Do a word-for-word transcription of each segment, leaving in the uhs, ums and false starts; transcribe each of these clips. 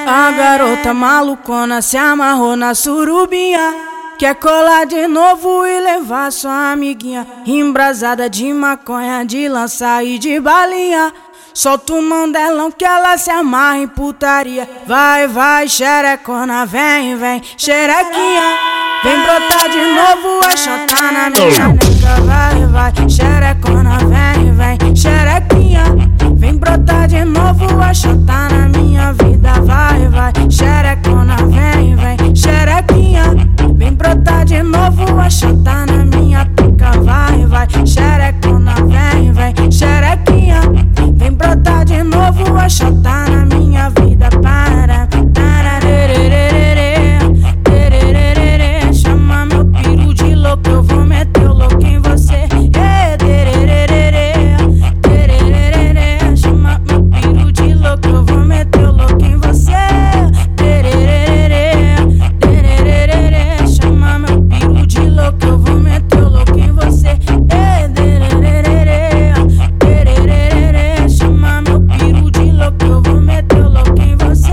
A garota malucona se amarrou na surubinha, quer colar de novo e levar sua amiguinha. Embrasada de maconha, de lança e de balinha. Solta o mandelão que ela se amarra em putaria. Vai, vai, xerecona, vem, vem, xerequinha. Vem brotar de novo, é chota na minha nega. Vai, vai, xerecona, vem, vem, xerequinha. Vem brotar de novo, é chota na minha vida. Vai, vai, xerecona, vem, vem, xerequinha. Vem brotar de novo, é chota na minha pica. Vai, vai, xerecona, vem, vem, xerequinha. Vem brotar de novo, a chota na minha vida. Para, para, tererê, tererê. Chama meu piru de louco, eu vou meter o louco em você. Tererê, tererê. Chama meu piru de louco, eu vou meter o louco em você. Tererê, tererê. Chama meu piru de louco, eu vou meter o louco em você. Eu vou meter o louco em você.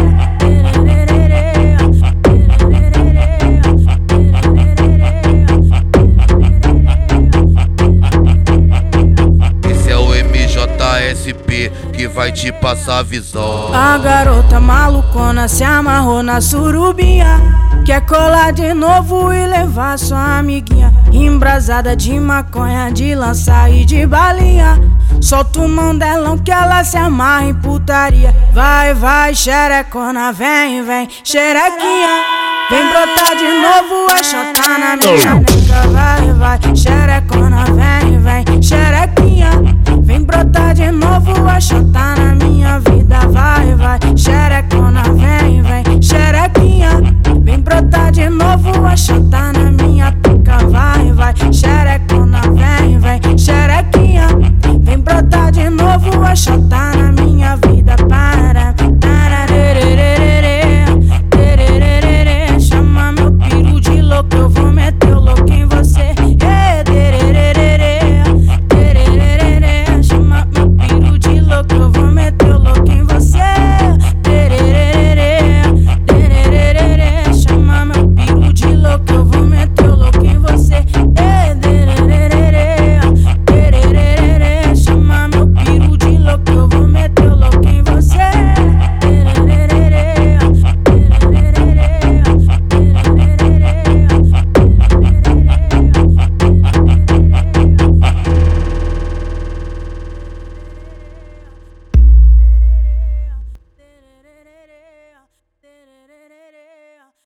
Esse é o M J S P que vai te passar a visão. A garota malucona se amarrou na surubinha, quer colar de novo e levar sua amiguinha. Embrasada de maconha, de lança e de balinha. Solta o mandelão que ela se amarra em putaria. Vai, vai, xerecona, vem, vem, xerequinha. Vem brotar de novo, é chota na minha nega. Vai, vai, xerecona, vem, vem, xerequinha. Vem brotar de novo, é chota na minha vida. Vai, vai, xerecona, vem, vem, xerequinha. Vem brotar de novo, é chota na minha pica. Vai, vai, xerecona, vem, vem, xerequinha. Vem brotar de novo, a chota